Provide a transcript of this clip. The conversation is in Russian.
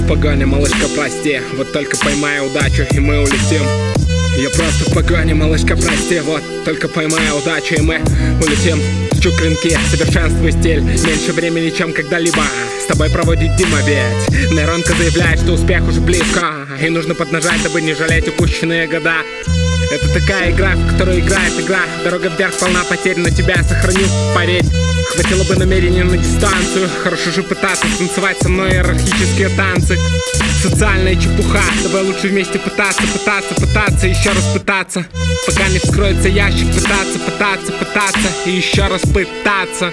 погоне, малышка, прости. Вот только поймай удачу, и мы улетим. Я просто в погоне, малышка, прости. Вот только поймай удачу, и мы улетим. Чу клинки, совершенствуй стиль. Меньше времени, чем когда-либо с тобой проводит Дима, ведь нейронка заявляет, что успех уже близко, и нужно поднажать, дабы не жалеть упущенные года. Это такая игра, в которую играет игра. Дорога вверх полна потерь, но тебя я сохраню, поверь. Хватило бы намерения на дистанцию. Хорошо же пытаться танцевать со мной иерархические танцы. Социальная чепуха. Давай лучше вместе пытаться, еще раз пытаться. Пока не вскроется ящик, пытаться и еще раз пытаться.